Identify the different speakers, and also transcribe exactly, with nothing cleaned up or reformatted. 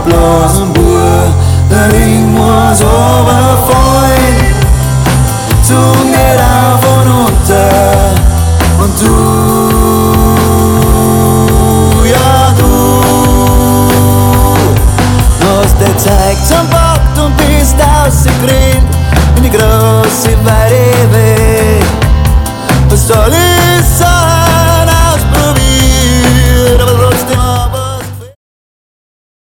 Speaker 1: abgeblasen Bub, der Ring muss runterfallen. Zung geht auf und unter und du, ja du, hast die Zeit zusammenpackt und bist ausgegrenzt in die große weite Welt.